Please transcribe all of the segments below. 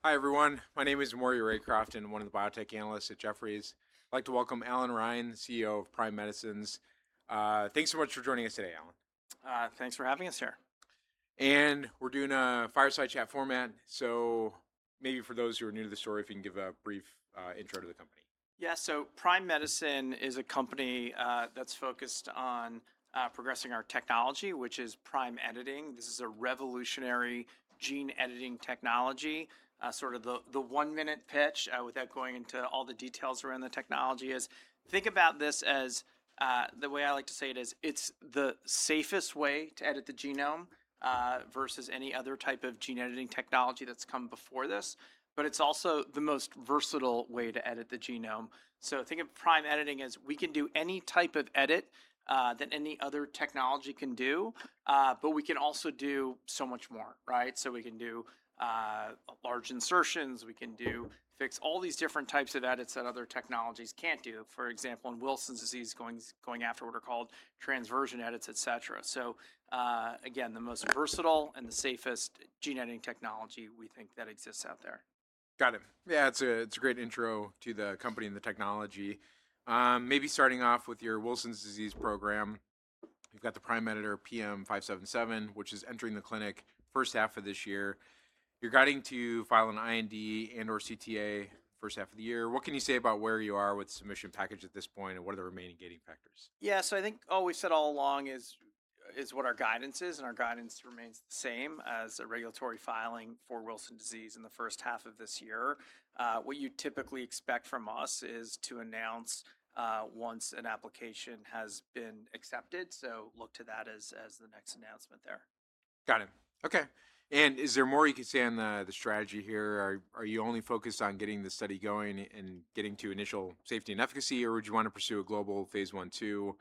Hi, everyone. My name is Maury Raycroft, and one of the biotech analysts at Jefferies. I'd like to welcome Alan Ryan, CEO of Prime Medicines. Thanks so much for joining us today, Alan. Thanks for having us here. And we're doing a fireside chat format, so maybe for those who are new to the story, if you can give a brief intro to the company. Yeah, so Prime Medicine is a company that's focused on progressing our technology, which is prime editing. This is a revolutionary gene editing technology. Sort of the 1 minute pitch, without going into all the details around the technology, is think about this as the way I like to say it is it's the safest way to edit the genome versus any other type of gene editing technology that's come before this, but it's also the most versatile way to edit the genome. So think of prime editing as we can do any type of edit that any other technology can do, but we can also do so much more, right? So we can do large insertions, we can do fix all these different types of edits that other technologies can't do. For example, in Wilson's disease, going after what are called transversion edits, etc. So again, the most versatile and the safest gene editing technology we think that exists out there. Got it. Yeah, it's a great intro to the company and the technology. Maybe starting off with your Wilson's disease program. You've got the Prime Editor PM577, which is entering the clinic first half of this year. You're guiding to file an IND and or CTA first half of the year. What can you say about where you are with the submission package at this point, and what are the remaining gating factors? Yeah, so I think all we've said all along is what our guidance is, and our guidance remains the same as a regulatory filing for Wilson disease in the first half of this year. What you typically expect from us is to announce once an application has been accepted. So look to that as the next announcement there. Got it. Okay. And is there more you could say on the strategy here? Are you only focused on getting the study going and getting to initial safety and efficacy, or would you want to pursue a global phase 1, 2,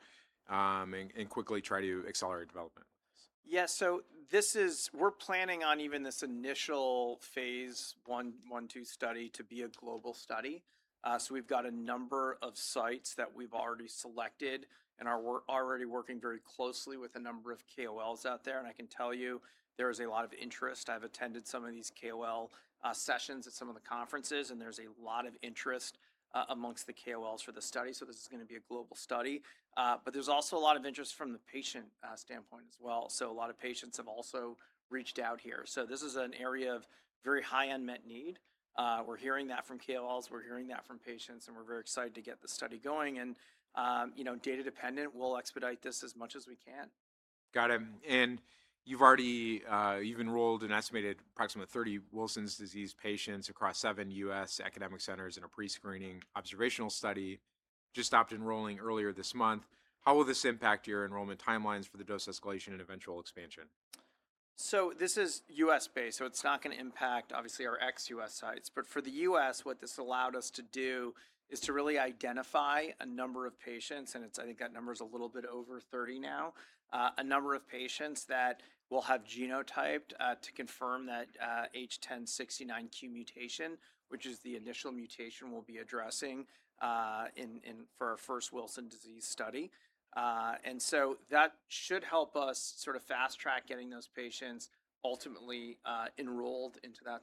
and quickly try to accelerate development? Yeah, so we're planning on even this initial phase one, two study to be a global study. So we've got a number of sites that we've already selected and are already working very closely with a number of KOLs out there. And I can tell you there is a lot of interest. I've attended some of these KOL sessions at some of the conferences, and there's a lot of interest amongst the KOLs for the study. So this is going to be a global study. But there's also a lot of interest from the patient standpoint as well. So a lot of patients have also reached out here. So this is an area of very high unmet need. We're hearing that from KOLs, we're hearing that from patients, and we're very excited to get the study going. And data dependent, we'll expedite this as much as we can. Got it. And you've enrolled an estimated approximately 30 Wilson's disease patients across 7 U.S. academic centers in a pre-screening observational study. Just stopped enrolling earlier this month. How will this impact your enrollment timelines for the dose escalation and eventual expansion? So this is US based, so it's not going to impact obviously our ex-US sites. But for the US, what this allowed us to do is to really identify a number of patients, and I think that number is a little bit over 30 now. A number of patients that will have genotyped to confirm that H1069Q mutation, which is the initial mutation we'll be addressing for our first Wilson disease study. And so that should help us sort of fast track getting those patients ultimately enrolled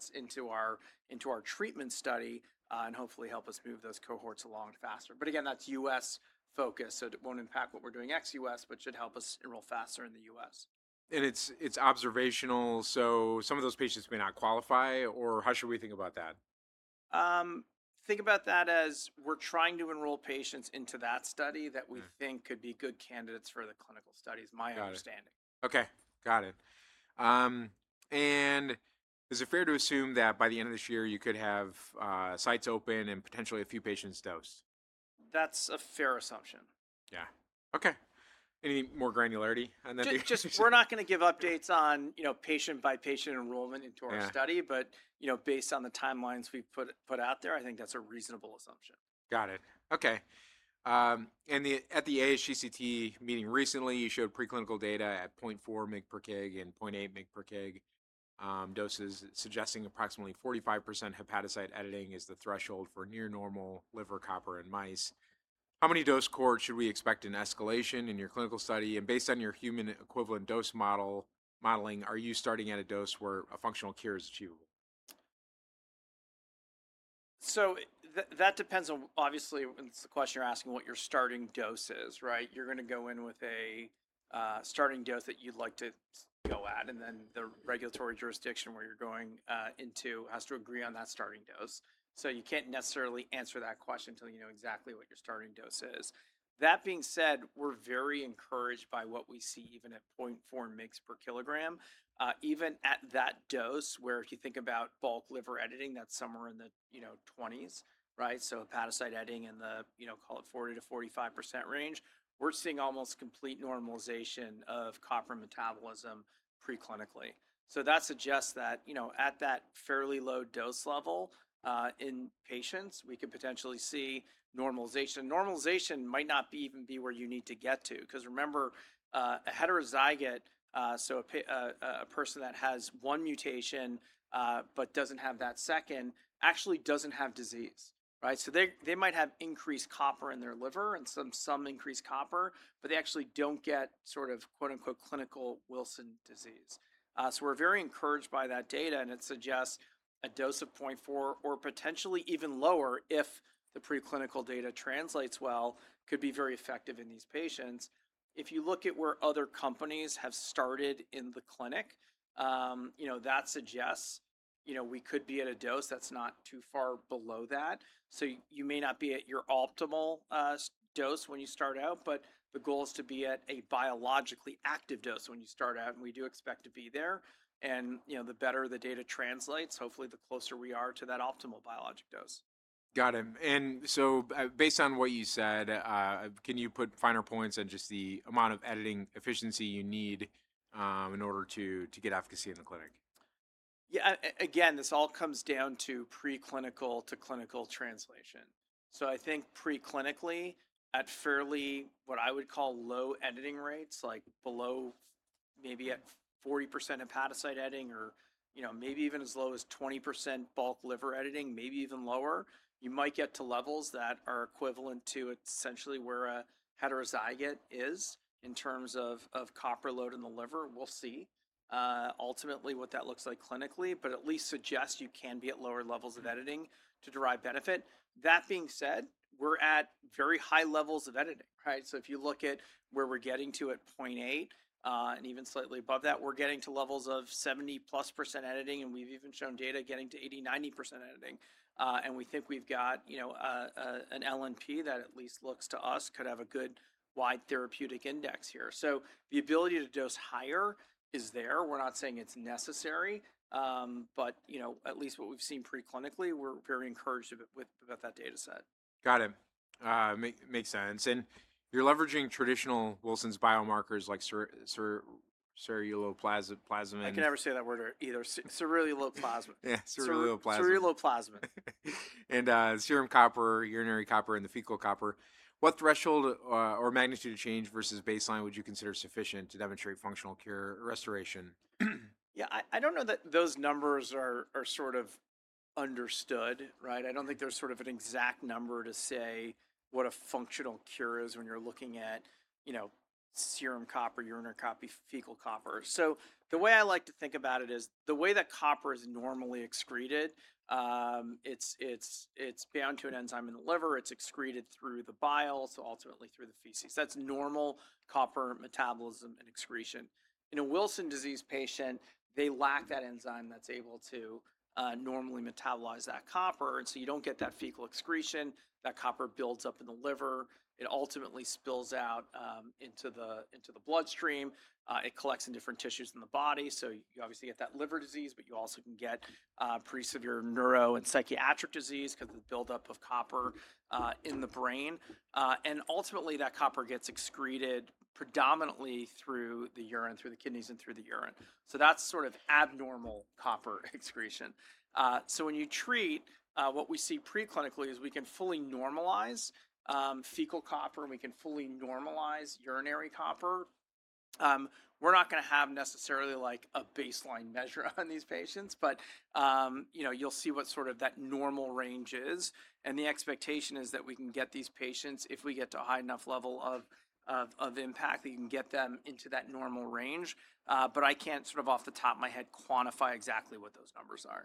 into our treatment study, and hopefully help us move those cohorts along faster. But again, that's U.S. focus, so it won't impact what we're doing ex-U.S., but should help us enroll faster in the U.S. And it's observational, so some of those patients may not qualify, or how should we think about that? Um, think about that as we're trying to enroll patients into that study that we Hmm, think could be good candidates for the clinical studies. My got it. understanding. Okay, got it. Um, and is it fair to assume that by the end of this year you could have sites open and potentially a few patients dosed? That's a fair assumption. Yeah. Okay. Any more granularity on that? Just we're not going to give updates on patient by patient enrollment into our Yeah. study, but based on the timelines we've put out there, I think that's a reasonable assumption. Got it. Okay. And at the ASGCT meeting recently, you showed preclinical data at zero point 0.4 mg per kg and zero point 0.8 mg per kg doses, suggesting approximately 45% hepatocyte editing is the threshold for near normal liver copper in mice. How many dose cohorts should we expect in escalation in your clinical study? And based on your human equivalent dose modeling, are you starting at a dose where a functional cure is achievable? So that depends on, obviously, it's the question you're asking, what your starting dose is, right? You're going to go in with a starting dose that you'd like to go at, and then the regulatory jurisdiction where you're going into has to agree on that starting dose. So you can't necessarily answer that question until you know exactly what your starting dose is. That being said, we're very encouraged by what we see even at zero point 0.4 mg per kilogram. Even at that dose, where if you think about bulk liver editing, that's somewhere in the 20s, right? So hepatocyte editing in the call it 40 to 45% range. We're seeing almost complete normalization of copper metabolism preclinically. So that suggests that at that fairly low dose level in patients, we could potentially see normalization. Normalization might not even be where you need to get to, because remember, a heterozygote, so a person that has one mutation but doesn't have that second, actually doesn't have disease, right? So they might have increased copper in their liver and some increased copper, but they actually don't get sort of quote unquote clinical Wilson disease. So we're very encouraged by that data, and it suggests a dose of 0.4 or potentially even lower if the preclinical data translates well, could be very effective in these patients. If you look at where other companies have started in the clinic, that suggests we could be at a dose that's not too far below that. So you may not be at your optimal dose when you start out, but the goal is to be at a biologically active dose when you start out, and we do expect to be there. And the better the data translates, hopefully the closer we are to that optimal biologic dose. Got it. And so, based on what you said, can you put finer points on just the amount of editing efficiency you need in order to get efficacy in the clinic? Yeah, again, this all comes down to preclinical to clinical translation. So I think preclinically, at fairly what I would call low editing rates, like below maybe at 40% hepatocyte editing, or maybe even as low as 20% bulk liver editing, maybe even lower, you might get to levels that are equivalent to essentially where a heterozygote is in terms of copper load in the liver. We'll see ultimately what that looks like clinically, but at least suggests you can be at lower levels of editing to derive benefit. That being said, we're at very high levels of editing, right? So if you look at where we're getting to at 0.8, and even slightly above that, we're getting to levels of 70+% editing, and we've even shown data getting to 80-90% editing. And we think we've got an LNP that at least looks to us could have a good wide therapeutic index here. So the ability to dose higher is there. We're not saying it's necessary, but at least what we've seen preclinically, we're very encouraged about that data set. Got it. Makes sense. And you're leveraging traditional Wilson's biomarkers like ceruloplasmin. I can never say that word either. Ceruloplasmin. Yeah, ceruloplasmin. Ceruloplasmin. And serum copper, urinary copper, and the fecal copper. What threshold or magnitude of change versus baseline would you consider sufficient to demonstrate functional cure or restoration? Yeah, I don't know that those numbers are sort of understood, right? I don't think there's sort of an exact number to say what a functional cure is when you're looking at, serum copper, urinary copper, fecal copper. So the way I like to think about it is the way that copper is normally excreted. It's bound to an enzyme in the liver. It's excreted through the bile, so ultimately through the feces. That's normal copper metabolism and excretion. In a Wilson disease patient, they lack that enzyme that's able to normally metabolize that copper, and so you don't get that fecal excretion. That copper builds up in the liver. It ultimately spills out into the bloodstream. It collects in different tissues in the body, so you obviously get that liver disease, but you also can get pretty severe neuro and psychiatric disease because of the buildup of copper in the brain. And ultimately, that copper gets excreted predominantly through the urine, through the kidneys and through the urine. So that's sort of abnormal copper excretion. So when you treat, what we see preclinically is we can fully normalize fecal copper, and we can fully normalize urinary copper. We're not going to have necessarily like a baseline measure on these patients, but you'll see what sort of that normal range is, and the expectation is that we can get these patients, if we get to a high enough level of impact, that you can get them into that normal range. But I can't sort of off the top of my head quantify exactly what those numbers are.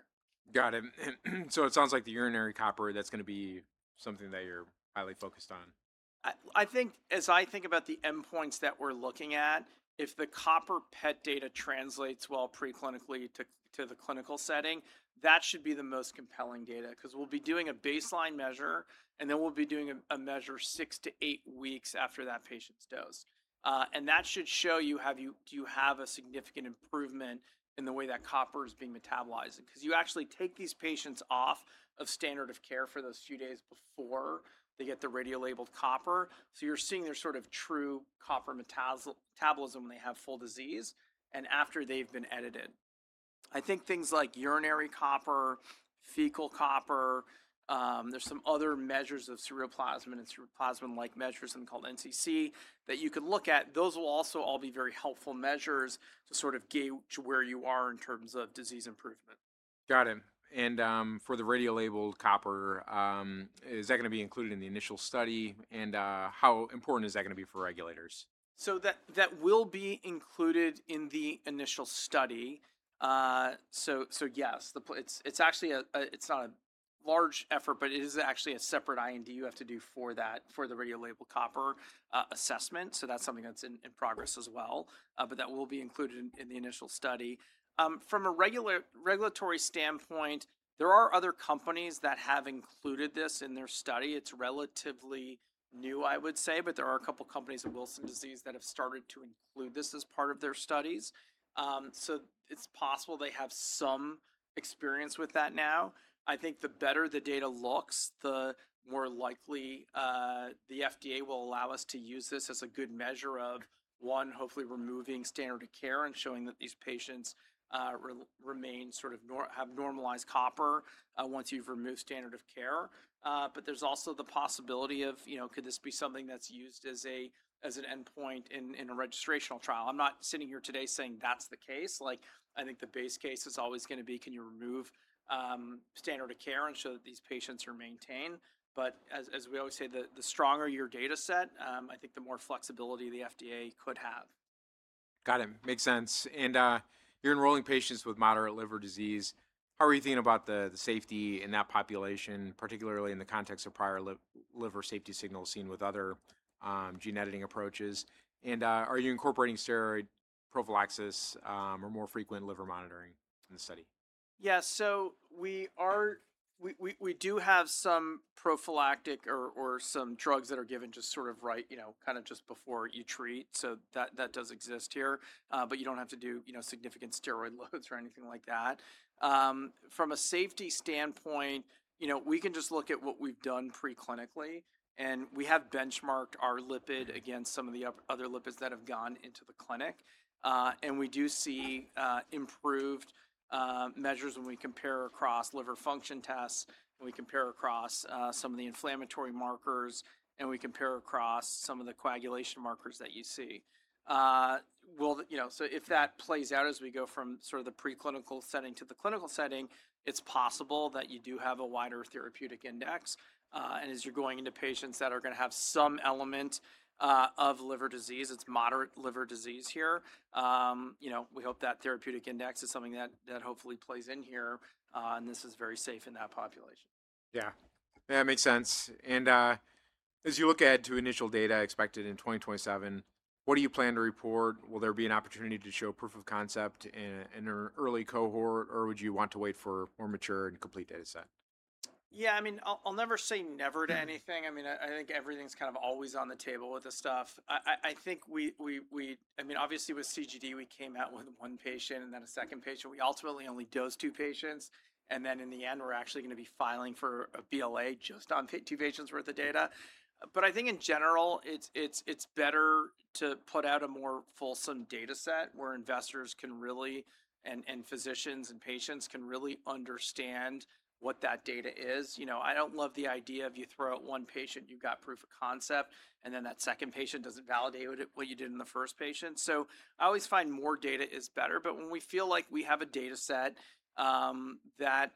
Got it. So it sounds like the urinary copper, that's going to be something that you're highly focused on. I think as I think about the endpoints that we're looking at, if the copper PET data translates well preclinically to the clinical setting, that should be the most compelling data because we'll be doing a baseline measure and then we'll be doing a measure 6 to 8 weeks after that patient's dose. And that should show you do you have a significant improvement in the way that copper is being metabolized because you actually take these patients off of standard of care for those few days before they get the radio-labeled copper. So you're seeing their sort of true copper metabolism when they have full disease and after they've been edited. I think things like urinary copper, fecal copper, there's some other measures of ceruloplasmin and ceruloplasmin-like measures and called NCC that you can look at. Those will also all be very helpful measures to sort of gauge where you are in terms of disease improvement. Got it. And for the radio labeled copper, is that going to be included in the initial study? And how important is that going to be for regulators? So that will be included in the initial study. So yes, it's actually it's not a large effort, but it is actually a separate IND you have to do for that for the radio label copper assessment. So that's something that's in progress as well. But that will be included in the initial study. From a regulatory standpoint, there are other companies that have included this in their study. It's relatively new, I would say, but there are a couple companies in Wilson disease that have started to include this as part of their studies. So it's possible they have some experience with that now. I think the better the data looks, the more likely the FDA will allow us to use this as a good measure of one, hopefully removing standard of care and showing that these patients remain sort of have normalized copper once you've removed standard of care. But there's also the possibility of, could this be something that's used as an endpoint in a registrational trial? I'm not sitting here today saying that's the case. Like, I think the base case is always going to be, can you remove standard of care and show that these patients are maintained? But as we always say, the stronger your data set, I think the more flexibility the FDA could have. Got it. Makes sense. And you're enrolling patients with moderate liver disease. How are you thinking about the safety in that population, particularly in the context of prior liver safety signals seen with other gene editing approaches? And are you incorporating steroid prophylaxis or more frequent liver monitoring in the study? Yeah, so we do have some prophylactic or some drugs that are given just sort of right, kind of just before you treat. So that does exist here, but you don't have to do significant steroid loads or anything like that. From a safety standpoint, we can just look at what we've done preclinically, and we have benchmarked our lipid against some of the other lipids that have gone into the clinic, and we do see improved measures when we compare across liver function tests, and we compare across some of the inflammatory markers, and we compare across some of the coagulation markers that you see. So if that plays out as we go from sort of the preclinical setting to the clinical setting, it's possible that you do have a wider therapeutic index. And as you're going into patients that are going to have some element of liver disease, it's moderate liver disease here. We hope that therapeutic index is something that hopefully plays in here, and this is very safe in that population. Yeah, that makes sense. And as you look ahead to initial data expected in 2027, what do you plan to report? Will there be an opportunity to show proof of concept in an early cohort, or would you want to wait for more mature and complete data set? Yeah, I mean, I'll never say never to anything. I mean, I think everything's kind of always on the table with this stuff. I think I mean, obviously with CGD, we came out with one patient and then a second patient. We ultimately only dosed two patients. And then in the end, we're actually going to be filing for a BLA just on two patients worth of data. But I think in general, it's better to put out a more fulsome data set where investors can really, and physicians and patients can really understand what that data is. I don't love the idea of you throw out one patient, you've got proof of concept, and then that second patient doesn't validate what you did in the first patient. So I always find more data is better. But when we feel like we have a data set that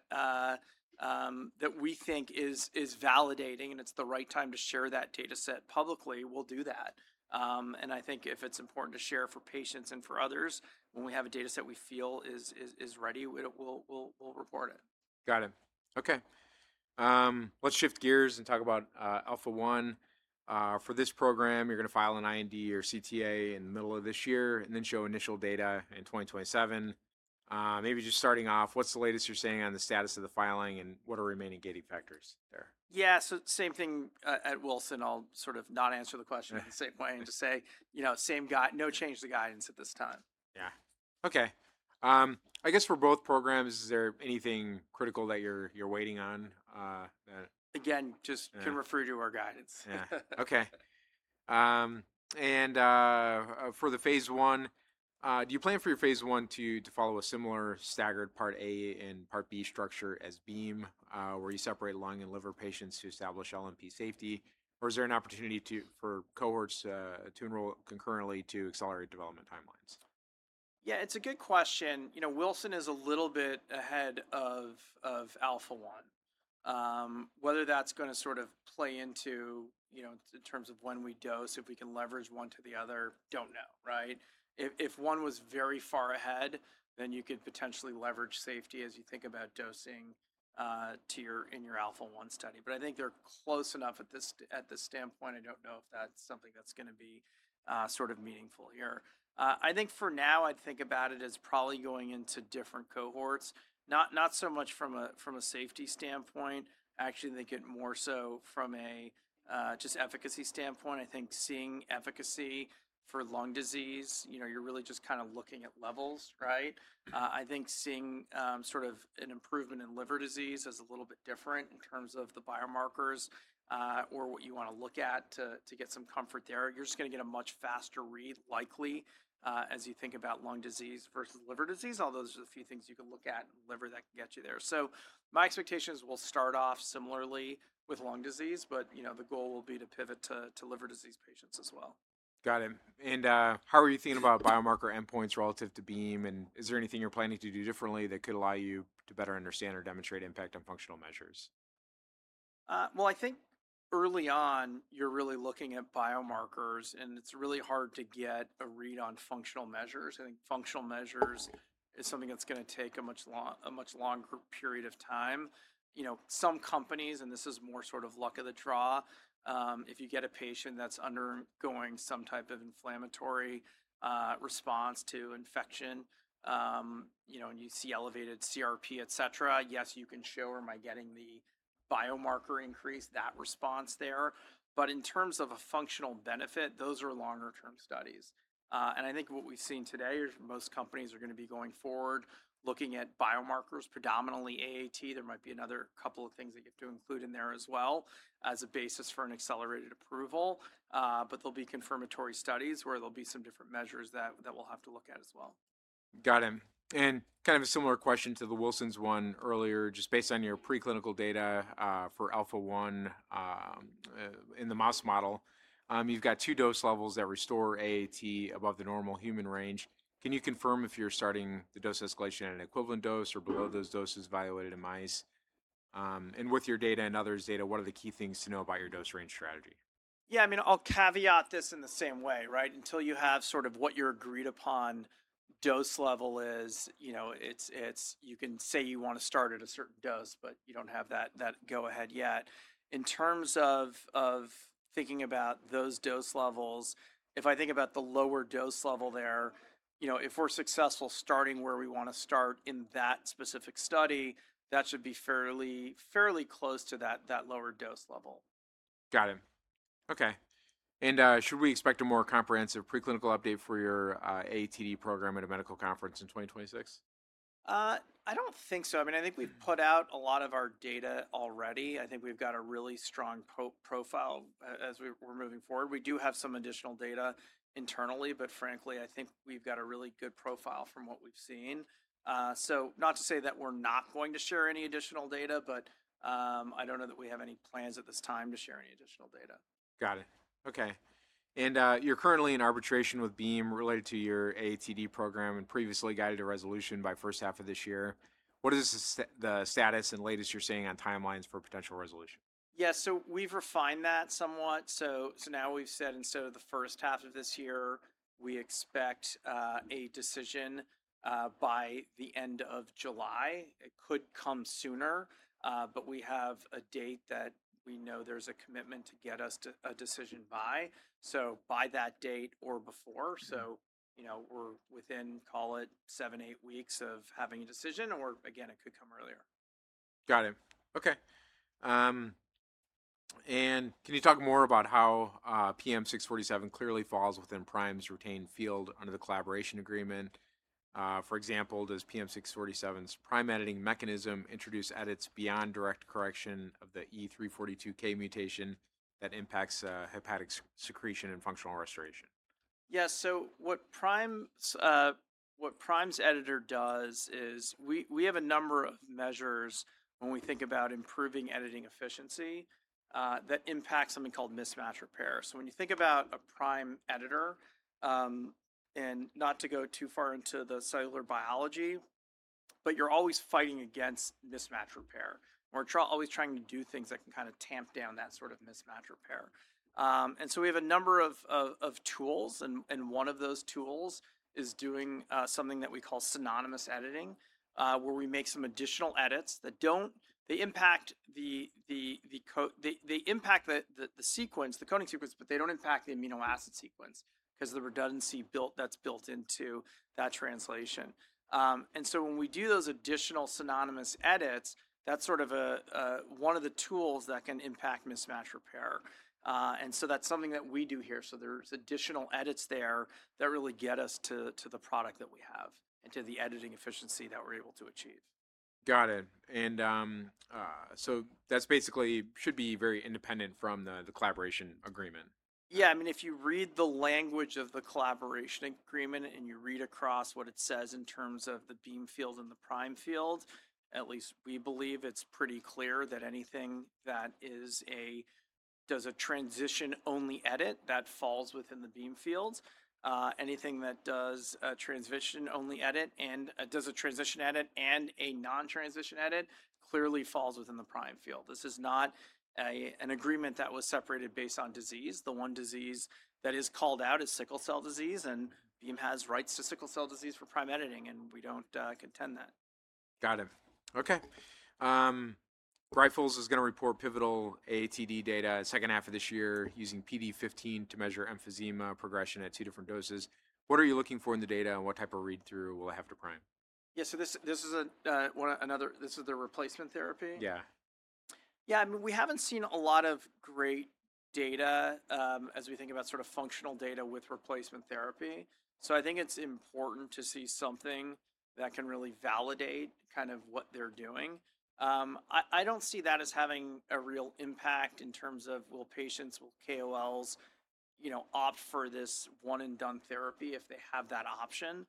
we think is validating and it's the right time to share that data set publicly, we'll do that. And I think if it's important to share for patients and for others, when we have a data set we feel is ready, we'll report it. Got it. Okay. Let's shift gears and talk about Alpha One. For this program, you're going to file an IND or CTA in the middle of this year, and then show initial data in 2027. Maybe just starting off, what's the latest you're saying on the status of the filing, and what are remaining gating factors there? Yeah, so same thing at Wilson. I'll sort of not answer the question in the same way and just say, same guy, no change to guidance at this time. Yeah. Okay. I guess for both programs, is there anything critical that you're waiting on? That, Again, just yeah. can refer to our guidance. Yeah. Okay. Um, and for the phase one, do you plan for your phase one to follow a similar staggered part A and part B structure as BEAM, where you separate lung and liver patients to establish LNP safety, or is there an opportunity for cohorts to enroll concurrently to accelerate development timelines? Yeah, it's a good question. Wilson is a little bit ahead of Alpha One. Whether that's going to sort of play into, in terms of when we dose, if we can leverage one to the other, don't know, right? If one was very far ahead, then you could potentially leverage safety as you think about dosing in your Alpha One study. But I think they're close enough at this standpoint. I don't know if that's something that's going to be sort of meaningful here. I think for now, I'd think about it as probably going into different cohorts, not so much from a safety standpoint. I actually think it more so from a just efficacy standpoint. I think seeing efficacy for lung disease, you're really just kind of looking at levels, right? I think seeing sort of an improvement in liver disease is a little bit different in terms of the biomarkers or what you want to look at to get some comfort there. You're just going to get a much faster read, likely, as you think about lung disease versus liver disease, although there's a few things you can look at in liver that can get you there. So my expectation is we'll start off similarly with lung disease, but the goal will be to pivot to liver disease patients as well. Got it. And how are you thinking about biomarker endpoints relative to BEAM? And is there anything you're planning to do differently that could allow you to better understand or demonstrate impact on functional measures? Well, I think early on, you're really looking at biomarkers, and it's really hard to get a read on functional measures. I think functional measures is something that's going to take a much longer period of time. Some companies, and this is more sort of luck of the draw, if you get a patient that's undergoing some type of inflammatory response to infection, and you see elevated CRP, et cetera, yes, you can show, am I getting the biomarker increase, that response there. But in terms of a functional benefit, those are longer term studies. And I think what we've seen today is most companies are going to be going forward looking at biomarkers, predominantly AAT. There might be another couple of things that you have to include in there as well as a basis for an accelerated approval. But there'll be confirmatory studies where there'll be some different measures that we'll have to look at as well. Got it. And kind of a similar question to the Wilson's one earlier, just based on your preclinical data for Alpha 1 in the mouse model, you've got two dose levels that restore AAT above the normal human range. Can you confirm if you're starting the dose escalation at an equivalent dose or below those doses evaluated in mice? And with your data and others' data, what are the key things to know about your dose range strategy? Yeah, I mean, I'll caveat this in the same way, right? Until you have sort of what your agreed upon dose level is, it's you can say you want to start at a certain dose, but you don't have that go ahead yet. In terms of thinking about those dose levels, if I think about the lower dose level there, if we're successful starting where we want to start in that specific study, that should be fairly close to that lower dose level. Got it. Okay. And should we expect a more comprehensive preclinical update for your AATD program at a medical conference in 2026? I don't think so. I mean, I think we've put out a lot of our data already. I think we've got a really strong profile as we're moving forward. We do have some additional data internally, but frankly, I think we've got a really good profile from what we've seen. So not to say that we're not going to share any additional data, but I don't know that we have any plans at this time to share any additional data. Got it. Okay. And you're currently in arbitration with Beam related to your AATD program and previously guided a resolution by first half of this year. What is the status and latest you're seeing on timelines for potential resolution? Yeah, so we've refined that somewhat. So now we've said instead of the first half of this year, we expect a decision by the end of July. It could come sooner, but we have a date that we know there's a commitment to get us to a decision by. So by that date or before. So, we're within, call it 7, 8 weeks of having a decision, or again, it could come earlier. Got it. Okay. Um, and can you talk more about how PM 647 clearly falls within Prime's retained field under the collaboration agreement? For example, does PM 647's prime editing mechanism introduce edits beyond direct correction of the E342K mutation that impacts hepatic secretion and functional restoration? Yeah, so what Prime's editor does is we have a number of measures when we think about improving editing efficiency that impact something called mismatch repair. So when you think about a Prime editor, um, and not to go too far into the cellular biology, but you're always fighting against mismatch repair. We're always trying to do things that can kind of tamp down that sort of mismatch repair. And so we have a number of tools, and one of those tools is doing something that we call synonymous editing, where we make some additional edits that don't they impact they impact the sequence, the coding sequence, but they don't impact the amino acid sequence because the redundancy that's built into that translation. And so when we do those additional synonymous edits, that's sort of one of the tools that can impact mismatch repair. And so that's something that we do here. So there's additional edits there that really get us to the product that we have and to the editing efficiency that we're able to achieve. Got it. And so that's basically should be very independent from the collaboration agreement. Yeah, I mean, if you read the language of the collaboration agreement and you read across what it says in terms of the beam field and the prime field, at least we believe it's pretty clear that anything that does a transition only edit that falls within the beam fields. Anything that does a transition only edit and does a transition edit and a non-transition edit clearly falls within the prime field. This is not an agreement that was separated based on disease. The one disease that is called out is sickle cell disease, and Beam has rights to sickle cell disease for prime editing, and we don't contend that. Got it. Okay. Grifols is going to report pivotal AATD data second half of this year using PD15 to measure emphysema progression at 2 different doses. What are you looking for in the data, and what type of read-through will it have to Prime? Yeah, so this is this is the replacement therapy. Yeah. Yeah, I mean, we haven't seen a lot of great data as we think about sort of functional data with replacement therapy. So I think it's important to see something that can really validate kind of what they're doing. I don't see that as having a real impact in terms of will KOLs, opt for this one and done therapy if they have that option.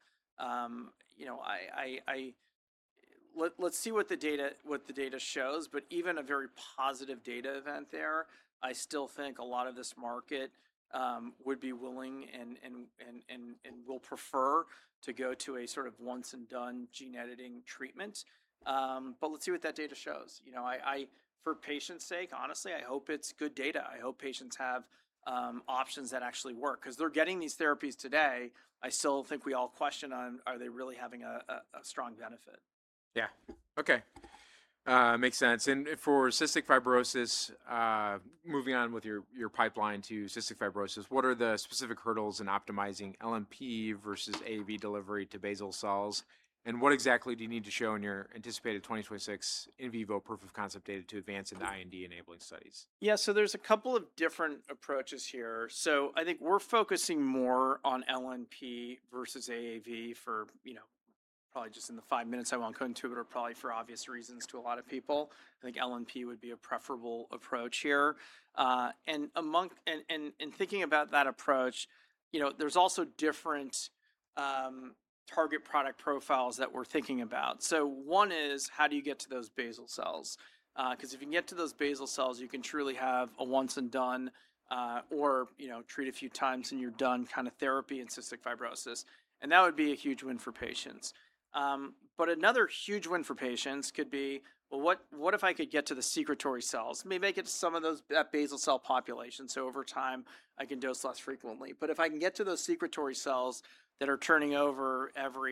Let's see what the data shows, but even a very positive data event there, I still think a lot of this market would be willing and will prefer to go to a sort of once and done gene editing treatment. But let's see what that data shows. For patients' sake, honestly, I hope it's good data. I hope patients have options that actually work because they're getting these therapies today. I still think we all question on, are they really having a strong benefit? Yeah. Okay. Makes sense. And for cystic fibrosis, moving on with your pipeline to cystic fibrosis, what are the specific hurdles in optimizing LNP versus AAV delivery to basal cells? And what exactly do you need to show in your anticipated 2026 in vivo proof of concept data to advance into IND enabling studies? Yeah, so there's a couple of different approaches here. So I think we're focusing more on LNP versus AAV for, probably just in the 5 minutes I won't go into it, or probably for obvious reasons to a lot of people. I think LNP would be a preferable approach here. And thinking about that approach, there's also different target product profiles that we're thinking about. So one is, how do you get to those basal cells? Because if you can get to those basal cells, you can truly have a once and done, or treat a few times and you're done kind of therapy in cystic fibrosis, and that would be a huge win for patients. But another huge win for patients could be, well, what if I could get to the secretory cells? Maybe I get to some of that basal cell population, so over time I can dose less frequently. But if I can get to those secretory cells that are turning over every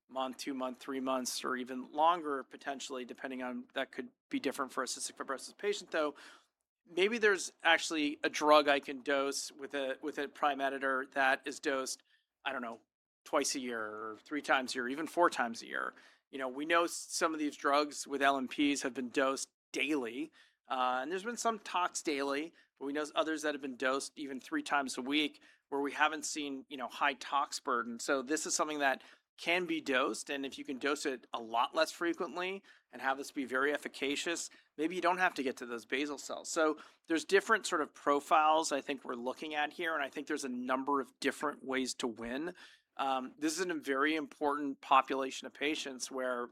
month, 2 month, 3 months, or even longer potentially, depending on that could be different for a cystic fibrosis patient though. Maybe there's actually a drug I can dose with a prime editor that is dosed, I don't know, twice a year or 3 times a year, even 4 times a year. We know some of these drugs with LMPs have been dosed daily, and there's been some tox daily, but we know others that have been dosed even 3 times a week where we haven't seen, high tox burden. So this is something that can be dosed, and if you can dose it a lot less frequently and have this be very efficacious, maybe you don't have to get to those basal cells. So there's different sort of profiles I think we're looking at here, and I think there's a number of different ways to win. This is a very important population of patients where,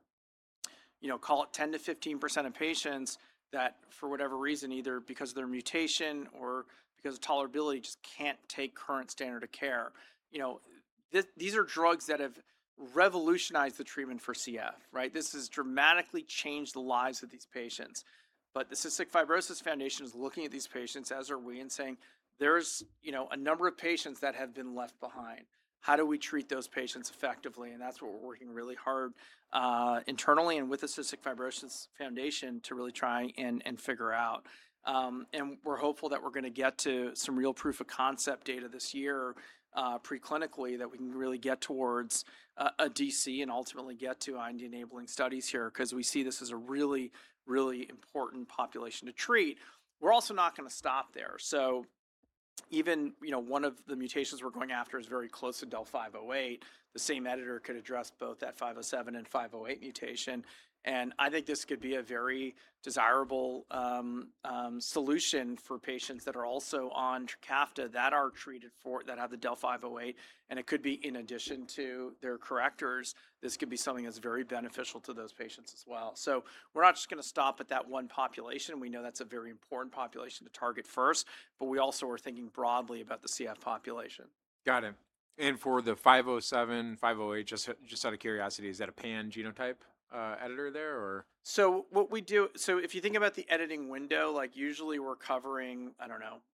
call it 10 to 15% of patients that, for whatever reason, either because of their mutation or because of tolerability, just can't take current standard of care. These are drugs that have revolutionized the treatment for CF, right? This has dramatically changed the lives of these patients. But the Cystic Fibrosis Foundation is looking at these patients, as are we, and saying there's, a number of patients that have been left behind. How do we treat those patients effectively? And that's what we're working really hard internally and with the Cystic Fibrosis Foundation to really try and figure out. And we're hopeful that we're going to get to some real proof of concept data this year preclinically that we can really get towards a DC and ultimately get to IND enabling studies here, because we see this as a really, really important population to treat. We're also not going to stop there. So even, one of the mutations we're going after is very close to Del508. The same editor could address both that 507 and 508 mutation. And I think this could be a very desirable solution for patients that are also on Trikafta that are treated that have the Del508. And it could be in addition to their correctors. This could be something that's very beneficial to those patients as well. So we're not just going to stop at that one population. We know that's a very important population to target first, but we also are thinking broadly about the CF population. Got it. And for the 507, 508, just out of curiosity, is that a pan genotype editor there, or? So what we do, so if you think about the editing window, like usually we're covering, I don't know,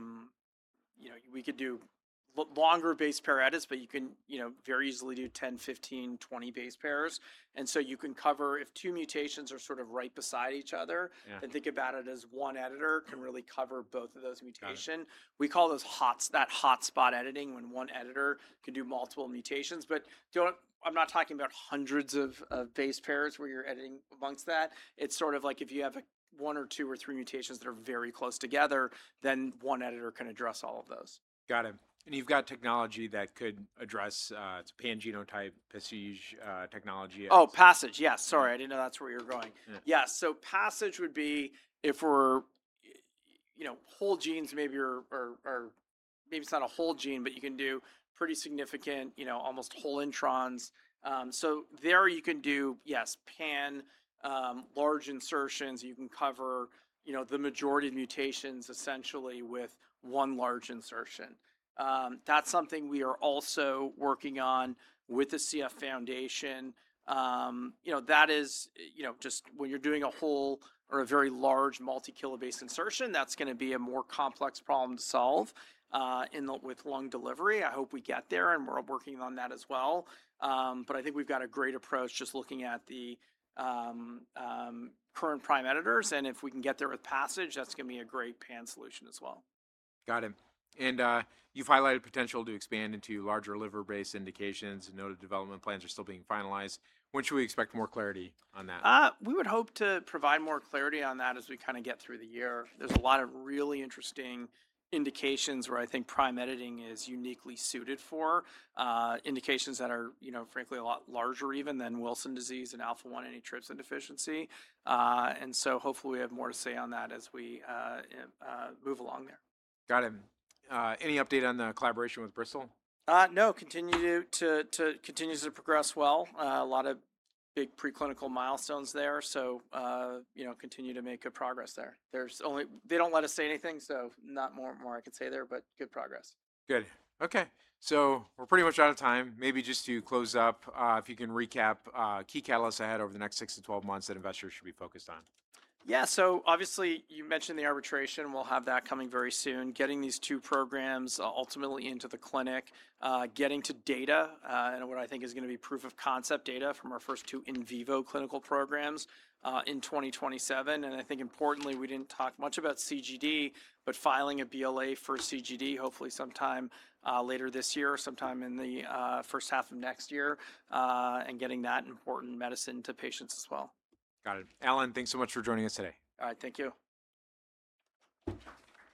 we could do longer base pair edits, but you can, very easily do 10, 15, 20 base pairs. And so you can cover, if 2 mutations are sort of right beside each other, then think about it as one editor can really cover both of those mutations. We call those hotspot editing, when one editor can do multiple mutations. But I'm not talking about hundreds of base pairs where you're editing amongst that. It's sort of like if you have 1 or 2 or 3 mutations that are very close together, then one editor can address all of those. Got it. And you've got technology that could address it's pan-genotype PASSIGE technology. Oh, PASSIGE. Yes. Sorry, I didn't know that's where you're going. Yeah. Yes. So PASSIGE would be if we're, whole genes maybe, or maybe it's not a whole gene, but you can do pretty significant, almost whole introns. So there you can do, yes, pan, large insertions. You can cover, the majority of mutations essentially with one large insertion. That's something we are also working on with the CF Foundation. That is, just when you're doing a whole or a very large multi-kilobase insertion, that's going to be a more complex problem to solve with lung delivery. I hope we get there, and we're working on that as well. But I think we've got a great approach just looking at the current prime editors, and if we can get there with PASSIGE, that's going to be a great pan solution as well. Got it. And you've highlighted potential to expand into larger liver-based indications. Noted development plans are still being finalized. When should we expect more clarity on that? We would hope to provide more clarity on that as we kind of get through the year. There's a lot of really interesting indications where I think prime editing is uniquely suited for indications that are, frankly, a lot larger even than Wilson disease and alpha-1 antitrypsin deficiency. And so hopefully we have more to say on that as we move along there. Got it. Any update on the collaboration with Bristol? No, continues to progress well. A lot of big preclinical milestones there, so continue to make good progress there. They don't let us say anything, so not more I can say there, but good progress. Good. Okay, so we're pretty much out of time. Maybe just to close up, if you can recap key catalysts ahead over the next 6 to 12 months that investors should be focused on. Yeah, so obviously you mentioned the arbitration. We'll have that coming very soon. Getting these two programs ultimately into the clinic, getting to data, and what I think is going to be proof of concept data from our first two in vivo clinical programs in 2027. And I think importantly, we didn't talk much about CGD, but filing a BLA for CGD hopefully sometime later this year, sometime in the first half of next year, and getting that important medicine to patients as well. Got it. Alan, thanks so much for joining us today. All right, thank you.